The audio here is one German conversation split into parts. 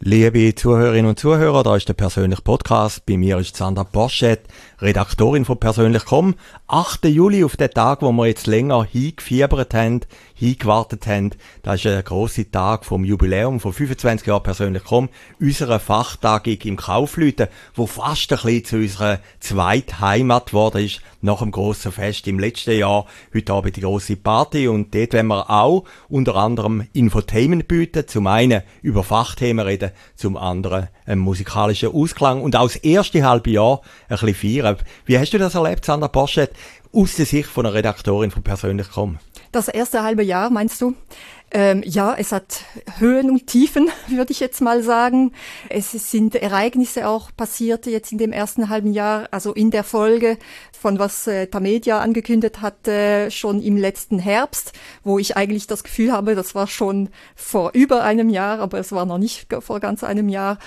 Liebe Zuhörerinnen und Zuhörer, da ist der persönliche Podcast. Bei mir ist Sandra Porschet, Redaktorin von Persönlich.com. 8. Juli, auf den Tag, wo wir jetzt länger hingefiebert haben, hingewartet haben. Das ist ein grosser Tag vom Jubiläum von 25 Jahren Persönlich.com. Unserer Fachtagung im Kaufleuten, wo fast ein bisschen zu unserer zweiten Heimat geworden ist, nach dem grossen Fest im letzten Jahr. Heute Abend die grosse Party und dort wollen wir auch unter anderem Infotainment bieten. Zum einen über Fachthemen reden, zum anderen einen musikalischen Ausklang und auch das erste halbe Jahr ein bisschen feiern. Wie hast du das erlebt, Sandra Porschet, aus der Sicht von einer Redaktorin von Persönlich.com? Das erste halbe Jahr, meinst du? Ja, es hat Höhen und Tiefen, würde ich jetzt mal sagen. Es sind Ereignisse auch passiert jetzt in dem ersten halben Jahr, also in der Folge von was Tamedia angekündigt hatte, schon im letzten Herbst, wo ich eigentlich das Gefühl habe, das war schon vor über einem Jahr, aber es war noch nicht vor ganz einem Jahr.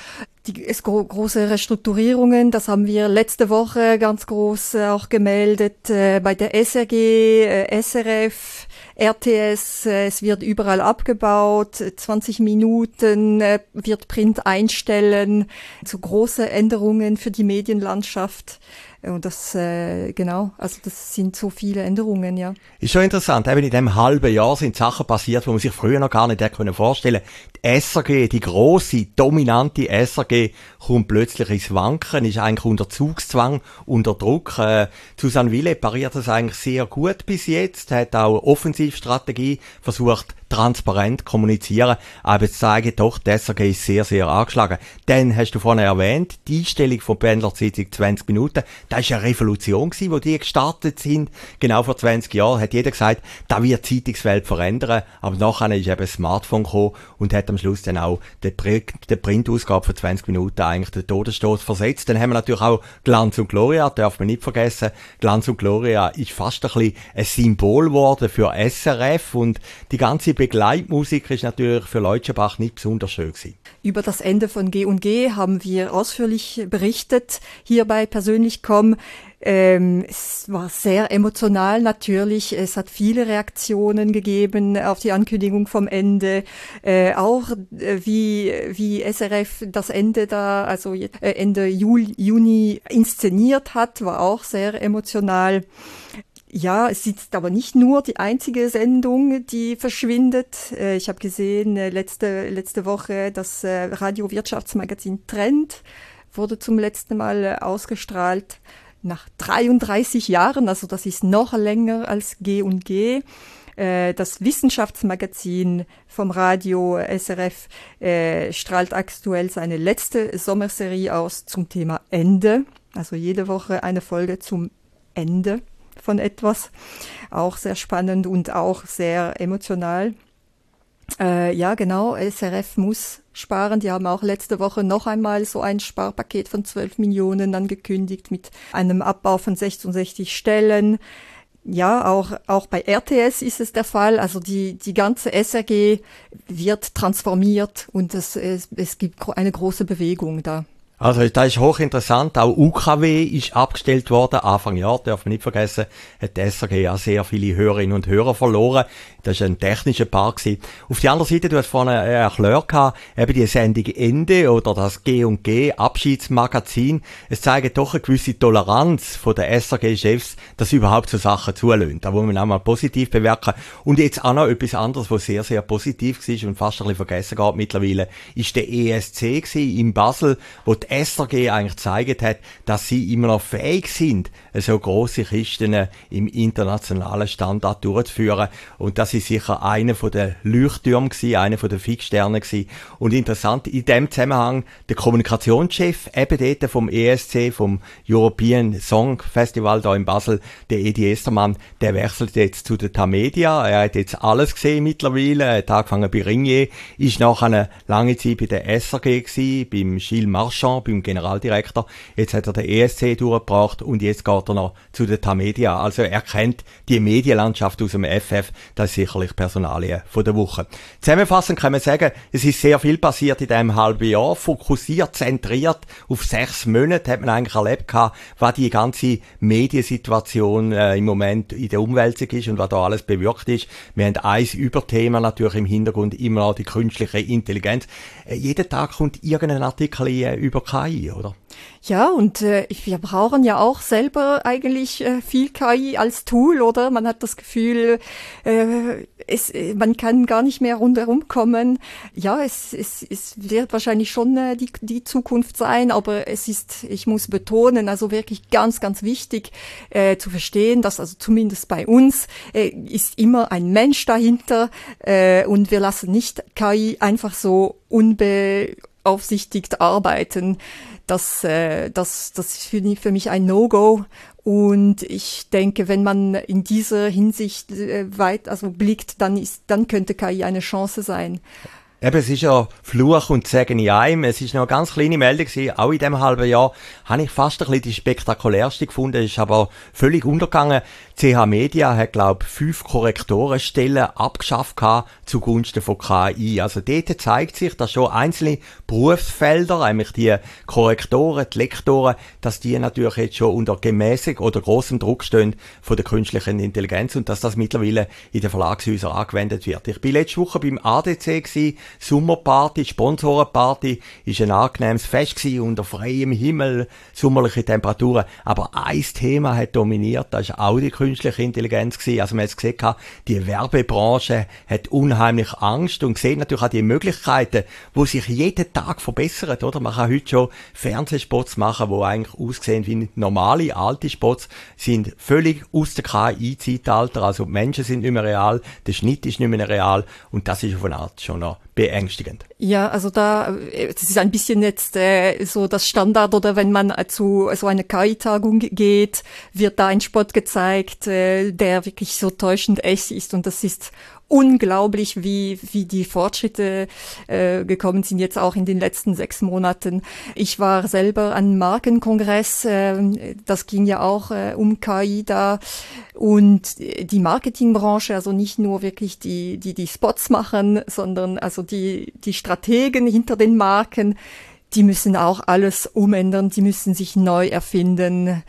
Große Restrukturierungen, das haben wir letzte Woche ganz groß auch gemeldet, bei der SRG, SRF, RTS, es wird überall abgebaut, 20 Minuten wird Print einstellen, so große Änderungen für die Medienlandschaft. Und das, genau, also das sind so viele Änderungen, ja. Ist schon interessant, eben in diesem halben Jahr sind Sachen passiert, die man sich früher noch gar nicht hätte vorstellen können. Die SRG, die grosse, dominante SRG, kommt plötzlich ins Wanken, ist eigentlich unter Zugzwang, unter Druck. Susanne Wille pariert das eigentlich sehr gut bis jetzt, hat auch Offensivstrategie versucht, transparent kommunizieren, aber jetzt zeigen doch, die SRG ist sehr, sehr angeschlagen. Dann hast du vorhin erwähnt, die Einstellung von Pendlerzeitung 20 Minuten, das war eine Revolution gewesen, wo die gestartet sind. Genau vor 20 Jahren hat jeder gesagt, da wird die Zeitungswelt verändern, aber nachher ist eben ein Smartphone gekommen und hat am Schluss dann auch die Printausgabe von 20 Minuten eigentlich den Todesstoß versetzt. Dann haben wir natürlich auch Glanz und Gloria, darf man nicht vergessen. Glanz und Gloria ist fast ein bisschen ein Symbol geworden für SRF und die ganze Begleitmusik ist natürlich für Leutschenbach nicht besonders schön gewesen. Über das Ende von G&G haben wir ausführlich berichtet, hier bei Persönlich.com. Es war sehr emotional natürlich. Es hat viele Reaktionen gegeben auf die Ankündigung vom Ende. Auch wie SRF das Ende da, also Ende Juni inszeniert hat, war auch sehr emotional. Ja, es ist aber nicht nur die einzige Sendung, die verschwindet. Ich habe gesehen, letzte Woche das Radio-Wirtschaftsmagazin Trend wurde zum letzten Mal ausgestrahlt. Nach 33 Jahren, also das ist noch länger als G&G. Das Wissenschaftsmagazin vom Radio SRF strahlt aktuell seine letzte Sommerserie aus zum Thema Ende. Also jede Woche eine Folge zum Ende von etwas. Auch sehr spannend und auch sehr emotional. Ja, genau, SRF muss sparen. Die haben auch letzte Woche noch einmal so ein Sparpaket von 12 Millionen angekündigt mit einem Abbau von 66 Stellen. Ja, auch bei RTS ist es der Fall. Also die ganze SRG wird transformiert und es gibt eine große Bewegung da. Also, das ist hochinteressant. Auch UKW ist abgestellt worden. Anfang Jahr, darf man nicht vergessen, hat die SRG ja sehr viele Hörerinnen und Hörer verloren. Das war ein technischer Part gewesen. Auf der anderen Seite, du hast vorhin erklärt, eben die Sendung Ende oder das G&G Abschiedsmagazin. Es zeigt doch eine gewisse Toleranz von den SRG-Chefs, dass sie überhaupt so Sachen zulassen. Da muss man auch mal positiv bewerten. Und jetzt auch noch etwas anderes, was sehr, sehr positiv war und fast ein bisschen vergessen geht mittlerweile, ist der ESC gewesen in Basel, wo die SRG eigentlich gezeigt hat, dass sie immer noch fähig sind, so grosse Kisten im internationalen Standard durchzuführen. Und das ist sicher einer von den Leuchttürmen gewesen, einer von den Fixsternen gewesen. Und interessant, in dem Zusammenhang, der Kommunikationschef eben dort vom ESC, vom European Song Festival da in Basel, der Edi Estermann, der wechselt jetzt zu der Tamedia. Er hat jetzt alles gesehen mittlerweile. Er hat angefangen bei Ringier, ist nachher eine lange Zeit bei der SRG gewesen, beim Gilles Marchand Trainer, beim Generaldirektor. Jetzt hat er den ESC durchgebracht und jetzt geht er noch zu der Tamedia. Also er kennt die Medienlandschaft aus dem FF. Das ist sicherlich Personalie von der Woche. Zusammenfassend kann man sagen, es ist sehr viel passiert in diesem halben Jahr. Fokussiert, zentriert auf 6 Monate hat man eigentlich erlebt, was die ganze Mediensituation im Moment in der Umwälzung ist und was da alles bewirkt ist. Wir haben ein Überthema natürlich im Hintergrund, immer noch die künstliche Intelligenz. Jeden Tag kommt irgendein Artikel über KI, oder? Ja, und wir brauchen ja auch selber eigentlich viel KI als Tool, oder? Man hat das Gefühl, man kann gar nicht mehr rundherum kommen. Ja, es wird wahrscheinlich schon die Zukunft sein, aber ich muss betonen, also wirklich ganz, ganz wichtig zu verstehen, dass also zumindest bei uns ist immer ein Mensch dahinter und wir lassen nicht KI einfach so unbeaufsichtigt arbeiten. Das ist für mich ein No-Go. Und ich denke, wenn man in dieser Hinsicht blickt, dann könnte KI eine Chance sein. Eben, es ist ja Fluch und Segen in einem. Es ist noch eine ganz kleine Meldung gewesen. Auch in diesem halben Jahr habe ich fast ein bisschen die spektakulärste gefunden. Ist aber völlig untergegangen. CH Media hat, glaube ich, 5 Korrektorenstellen abgeschafft zugunsten von KI. Also dort zeigt sich, dass schon einzelne Berufsfelder, nämlich die Korrektoren, die Lektoren, dass die natürlich jetzt schon unter gemäßig oder grossem Druck stehen von der künstlichen Intelligenz und dass das mittlerweile in den Verlagshäusern angewendet wird. Ich bin letzte Woche beim ADC gewesen. Sommerparty, Sponsorenparty, ist ein angenehmes Fest gewesen, unter freiem Himmel, sommerliche Temperaturen. Aber ein Thema hat dominiert, das war auch die künstliche Intelligenz gewesen. Also man hat gesehen, die Werbebranche hat unheimlich Angst und sieht natürlich auch die Möglichkeiten, die sich jeden Tag verbessern, oder? Man kann heute schon Fernsehspots machen, die eigentlich aussehen wie normale, alte Spots, sind völlig aus dem KI-Zeitalter, also die Menschen sind nicht mehr real, der Schnitt ist nicht mehr real und das ist auf eine Art schon noch beängstigend. Ja, also das ist ein bisschen jetzt so das Standard, oder wenn man zu so einer KI-Tagung geht, wird da ein Spot gezeigt, der wirklich so täuschend echt ist und das ist unglaublich, wie die Fortschritte gekommen sind, jetzt auch in den letzten 6 Monaten. Ich war selber an einem Markenkongress, das ging ja auch um KI da und die Marketingbranche, also nicht nur wirklich die Spots machen, sondern also die Strategen hinter den Marken, die müssen auch alles umändern, die müssen sich neu erfinden.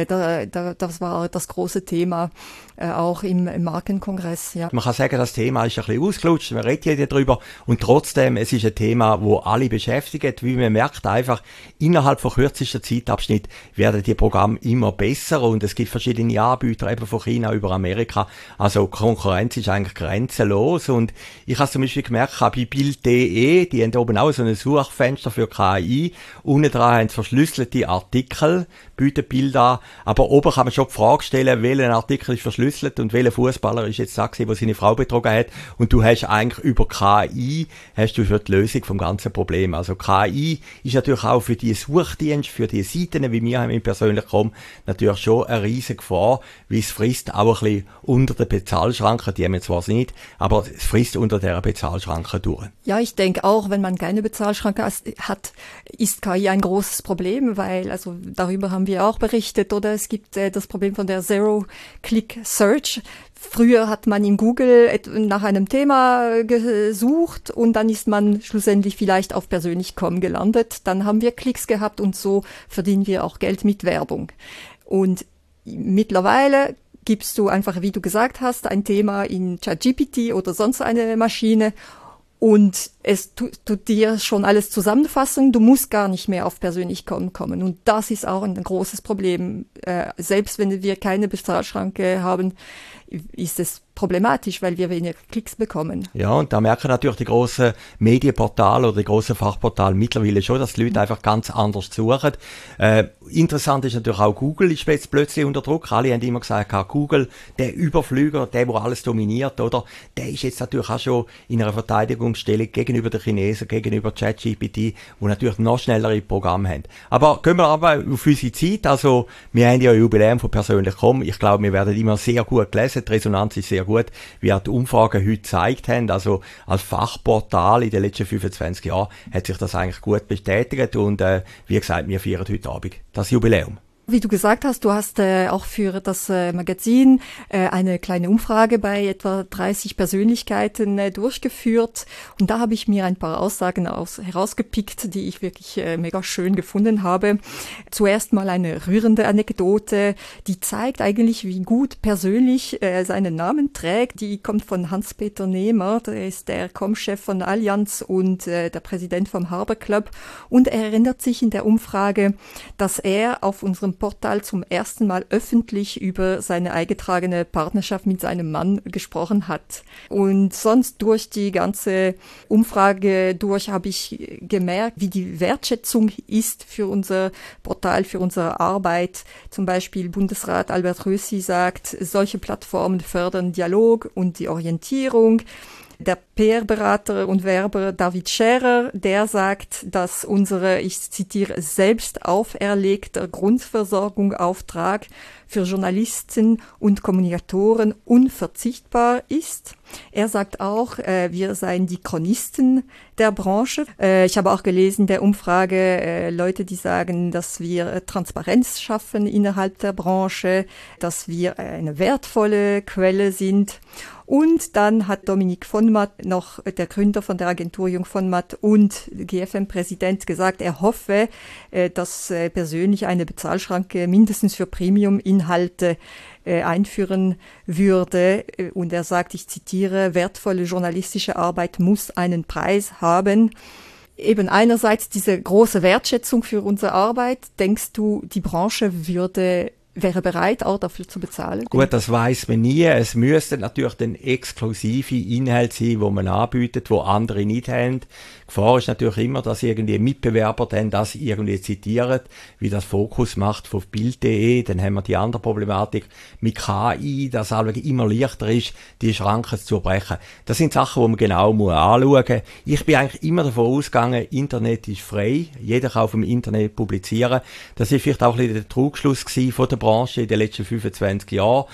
Das war das große Thema, auch im Markenkongress. Ja. Man kann sagen, das Thema ist ein bisschen ausgelutscht, man redet ja darüber und trotzdem, es ist ein Thema, wo alle beschäftigt, wie man merkt einfach, innerhalb von kürzester Zeitabschnitt werden die Programme immer besser und es gibt verschiedene Anbieter, eben von China über Amerika, also Konkurrenz ist eigentlich grenzenlos und ich habe zum Beispiel gemerkt, bei Bild.de, die haben oben auch so ein Suchfenster für KI, unten dran haben sie verschlüsselte Artikel, bieten Bilder an, aber oben kann man schon die Frage stellen, welcher Artikel ist verschlüsselt und welcher Fußballer ist jetzt da gewesen, der seine Frau betrogen hat und du hast eigentlich über KI hast du für die Lösung vom ganzen Problem. Also KI ist natürlich auch für die Suchdienste, für die Seiten, wie wir haben im persönlichen natürlich schon eine riesige Gefahr, weil es frisst auch ein bisschen unter den Bezahlschranken, die haben wir zwar nicht, aber es frisst unter der Bezahlschranke durch. Ja, ich denke auch, wenn man keine Bezahlschranke hat, ist KI ein großes Problem, weil, also darüber haben wir auch berichtet, oder es gibt das Problem von der Zero-Click-Search. Früher hat man in Google nach einem Thema gesucht und dann ist man schlussendlich vielleicht auf persönlich.com gelandet. Dann haben wir Klicks gehabt und so verdienen wir auch Geld mit Werbung. Und mittlerweile gibst du einfach, wie du gesagt hast, ein Thema in ChatGPT oder sonst eine Maschine und es tut dir schon alles zusammenfassen. Du musst gar nicht mehr auf persönlich.com kommen. Und das ist auch ein großes Problem. Selbst wenn wir keine Bezahlschranke haben, ist es problematisch, weil wir weniger Klicks bekommen. Ja, und da merken natürlich die grossen Medienportale oder die grossen Fachportale mittlerweile schon, dass die Leute einfach ganz anders suchen. Interessant ist natürlich auch Google ist jetzt plötzlich unter Druck. Alle haben immer gesagt, Google, der Überflüger, der alles dominiert, oder? Der ist jetzt natürlich auch schon in einer Verteidigungsstellung gegenüber den Chinesen, gegenüber ChatGPT, wo natürlich noch schnellere Programme haben. Aber gehen wir aber auf unsere Zeit. Also, wir haben ja ein Jubiläum von persönlich.com. Ich glaube, wir werden immer sehr gut gelesen. Die Resonanz ist sehr sehr gut, wie auch die Umfragen heute gezeigt haben. Also als Fachportal in den letzten 25 Jahren hat sich das eigentlich gut bestätigt und wie gesagt, wir feiern heute Abend das Jubiläum. Wie du gesagt hast, du hast auch für das Magazin eine kleine Umfrage bei etwa 30 Persönlichkeiten durchgeführt. Und da habe ich mir ein paar Aussagen herausgepickt, die ich wirklich mega schön gefunden habe. Zuerst mal eine rührende Anekdote, die zeigt eigentlich, wie gut persönlich seinen Namen trägt. Die kommt von Hans-Peter Nehmer, der ist der Com-Chef von Allianz und der Präsident vom Harbor Club. Und er erinnert sich in der Umfrage, dass er auf unserem Portal zum ersten Mal öffentlich über seine eingetragene Partnerschaft mit seinem Mann gesprochen hat. Und sonst durch die ganze Umfrage habe ich gemerkt, wie die Wertschätzung ist für unser Portal, für unsere Arbeit. Zum Beispiel Bundesrat Albert Rösi sagt, solche Plattformen fördern Dialog und die Orientierung. Der PR-Berater und Werber David Scherer, der sagt, dass unsere, ich zitiere, selbst auferlegter Grundversorgungsauftrag für Journalisten und Kommunikatoren unverzichtbar ist. Er sagt auch, wir seien die Chronisten der Branche. Ich habe auch gelesen, der Umfrage, Leute, die sagen, dass wir Transparenz schaffen innerhalb der Branche, dass wir eine wertvolle Quelle sind. Und dann hat Dominik von Matt, noch der Gründer von der Agentur Jung von Matt und GFM-Präsident, gesagt, er hoffe, dass persönlich eine Bezahlschranke mindestens für Premium-Inhalte einführen würde. Und er sagt, ich zitiere, wertvolle journalistische Arbeit muss einen Preis haben. Eben einerseits diese große Wertschätzung für unsere Arbeit. Denkst du, die Branche wäre bereit, auch dafür zu bezahlen? Gut, das weiss man nie. Es müssten natürlich dann exklusive Inhalte sein, die man anbietet, die andere nicht haben. Die Gefahr ist natürlich immer, dass irgendwie Mitbewerber dann das irgendwie zitieren, wie das Fokus macht von Bild.de. Dann haben wir die andere Problematik mit KI, dass es immer leichter ist, die Schranken zu brechen. Das sind Sachen, die man genau anschauen muss. Ich bin eigentlich immer davon ausgegangen, Internet ist frei. Jeder kann auf dem Internet publizieren. Das ist vielleicht auch ein bisschen der Trugschluss von der Branche in den letzten 25 Jahren.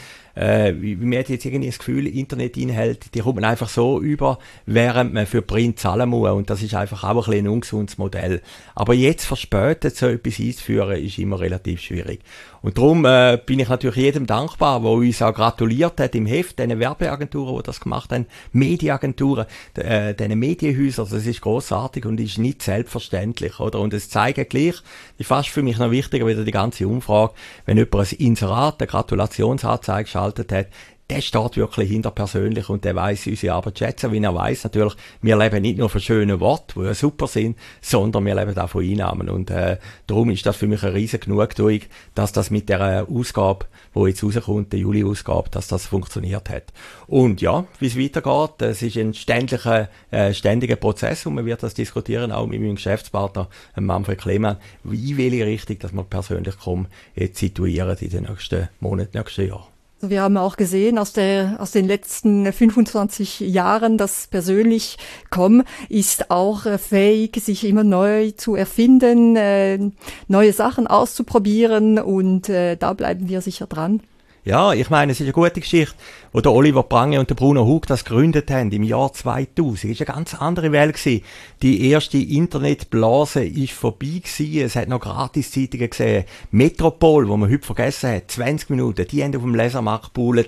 Man hat jetzt irgendwie das Gefühl, Internetinhalte, die kommen einfach so über, während man für Print zahlen muss. Und das ist einfach auch ein bisschen ein ungesundes Modell. Aber jetzt verspätet so etwas einzuführen, ist immer relativ schwierig. Und darum bin ich natürlich jedem dankbar, der uns auch gratuliert hat im Heft, den Werbeagenturen, die das gemacht haben, Medienagenturen, den Medienhäusern, das ist grossartig und ist nicht selbstverständlich, oder? Und es zeigt gleich, das ist fast für mich noch wichtiger, wieder die ganze Umfrage, wenn jemand ein Inserat, eine Gratulationsanzeige geschaltet hat, der steht wirklich hinter persönlich und der weiss unsere Arbeit schätzen, wie er weiss natürlich, wir leben nicht nur von schönen Worten, die ja super sind, sondern wir leben auch von Einnahmen und darum ist das für mich eine riesen Genugtuung, dass das mit der Ausgabe, die jetzt rauskommt, der Juli-Ausgabe, dass das funktioniert hat. Und ja, wie es weitergeht, es ist ein ständiger Prozess und man wird das diskutieren, auch mit meinem Geschäftspartner Manfred Klemann, in welche Richtung, dass wir persönlich jetzt situieren in den nächsten Monaten, nächsten Jahren. Wir haben auch gesehen aus den letzten 25 Jahren, dass persönlich Com ist auch fähig, sich immer neu zu erfinden, neue Sachen auszuprobieren und da bleiben wir sicher dran. Ja, ich meine, es ist eine gute Geschichte, wo der Oliver Prange und der Bruno Hug das gegründet haben im Jahr 2000. Es war eine ganz andere Welt gewesen. Die erste Internetblase ist vorbei gewesen. Es hat noch Gratiszeitungen gesehen. Metropol, wo man heute vergessen hat, 20 Minuten, die haben auf dem Lesermarkt gebuhlt.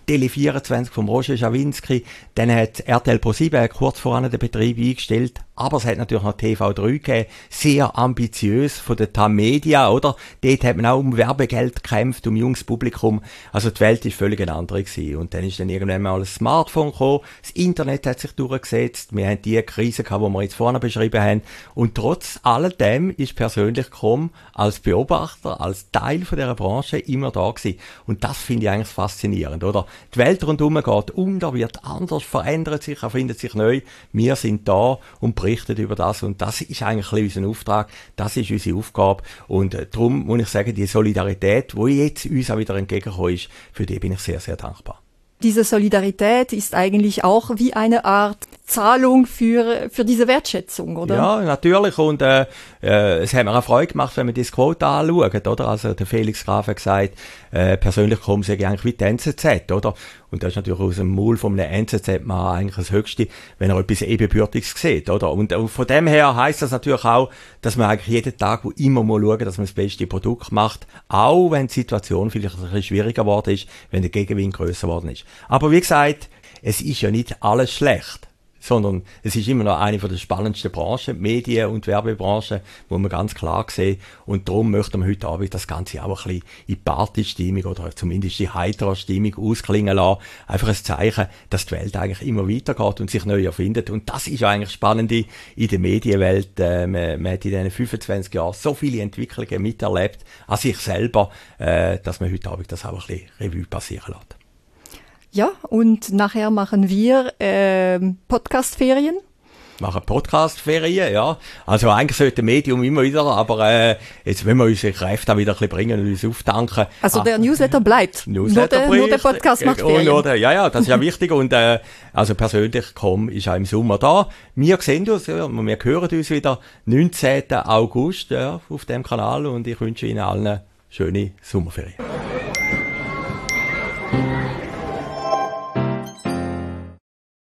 Tele24 vom Roger Schawinski. Dann hat RTL Pro7 kurz voran den Betrieb eingestellt. Aber es hat natürlich noch TV3 gegeben, sehr ambitiös von der Tamedia, oder? Dort hat man auch um Werbegeld gekämpft, um junges Publikum. Also die Welt ist völlig eine andere gewesen. Und dann ist dann irgendwann mal ein Smartphone gekommen, das Internet hat sich durchgesetzt, wir haben die Krise gehabt, die wir jetzt vorne beschrieben haben. Und trotz alledem ist persönlich Com als Beobachter, als Teil von dieser Branche immer da gewesen. Und das finde ich eigentlich faszinierend, oder? Die Welt rundherum geht unter, wird anders, verändert sich, erfindet sich neu. Wir sind da und berichtet über das und das ist eigentlich ein bisschen unser Auftrag, das ist unsere Aufgabe und darum muss ich sagen, die Solidarität, die jetzt uns auch wieder entgegengekommen ist, für die bin ich sehr, sehr dankbar. Diese Solidarität ist eigentlich auch wie eine Art Zahlung für diese Wertschätzung, oder? Ja, natürlich. Und es hat mir auch Freude gemacht, wenn man das Quote anschaut, oder? Also der Felix Graf hat gesagt, persönlich kommen sie eigentlich wie die NZZ, oder? Und das ist natürlich aus dem Maul von einem NZZ-Mann eigentlich das Höchste, wenn er etwas Ebenbürtiges sieht, oder? Und von dem her heisst das natürlich auch, dass man eigentlich jeden Tag wo immer muss schauen, dass man das beste Produkt macht, auch wenn die Situation vielleicht ein bisschen schwieriger geworden ist, wenn der Gegenwind grösser geworden ist. Aber wie gesagt, es ist ja nicht alles schlecht, sondern es ist immer noch eine der spannendsten Branchen, die Medien- und Werbebranche, wo man ganz klar sehen. Und darum möchten wir heute Abend das Ganze auch ein bisschen in die Partystimmung oder zumindest die heitere Stimmung ausklingen lassen. Einfach ein Zeichen, dass die Welt eigentlich immer weitergeht und sich neu erfindet. Und das ist ja eigentlich spannend in der Medienwelt. Man hat in diesen 25 Jahren so viele Entwicklungen miterlebt an sich selber, dass man heute Abend das auch ein bisschen Revue passieren lässt. Ja, und nachher machen wir Podcast-Ferien. Machen Podcast-Ferien, ja. Also eigentlich sollte Medium immer wieder, aber jetzt wollen wir unsere Kräfte auch wieder ein bisschen bringen und uns auftanken. Also der Newsletter bleibt, nur der Podcast macht Ferien. Ja, das ist ja wichtig und also persönlich ist auch im Sommer da. Wir sehen uns, ja, wir hören uns wieder 19. August auf dem Kanal und ich wünsche Ihnen allen schöne Sommerferien.